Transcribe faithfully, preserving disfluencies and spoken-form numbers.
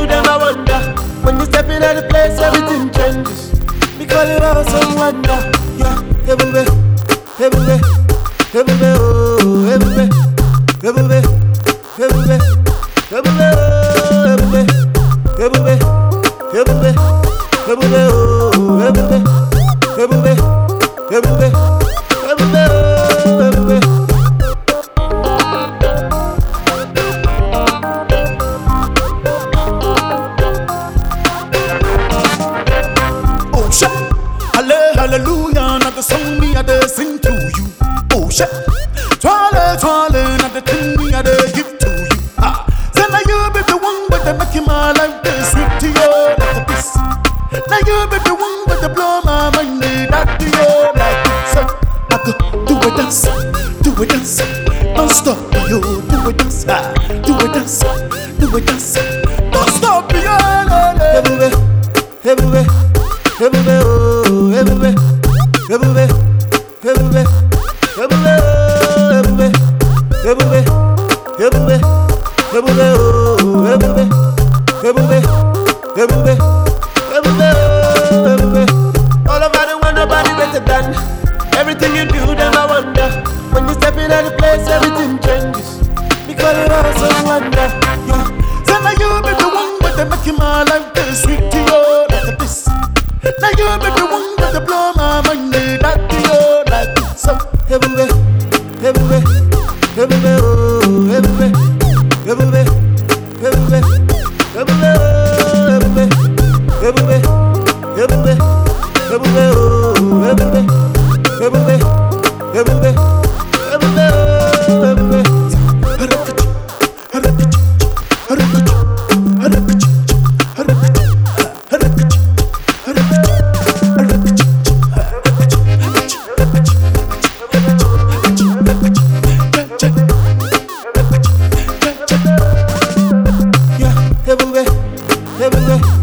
them I wonder. When you step in at the place, everything changes. We call it awesome wonder. Yeah, everywhere, everywhere, everywhere, oh, everywhere, everywhere, everywhere, everywhere, oh, everywhere, everywhere, everywhere, everywhere, oh, everywhere, everywhere, everywhere, everywhere, oh, everywhere. Hallelujah, not the song me I dey sing to you. Oh shit, twirl, twirl, not the thing me I dey give to you. Ah, say now you be the one with the making my life dey sweet to you like a kiss. Now you be the one with the blow my mind that to you like this. I go do a dance, do a dance, don't stop you, do a dance, ah, do a dance, do a dance, don't stop you. Everywhere, everywhere, everywhere, oh, everywhere, everywhere, everywhere, everywhere, oh, everywhere, everywhere, everywhere, everywhere, oh, everywhere, everywhere, everywhere, everywhere, oh, everywhere. All over the world, nobody better than. Everything you do, them I wonder. When you step in at the place, everything changes. Because it also wonder. Yeah. Say now you be the one with the making my life dey sweet to you like this. Now you be the one with the blow my mind that to you like this. So everywhere, everywhere, everywhere, oh, everywhere, everywhere, everywhere, everywhere, oh, everywhere, everywhere, everywhere, everywhere, oh, everywhere, everywhere, everywhere, everywhere, oh, everywhere. Yeah, everywhere, everywhere.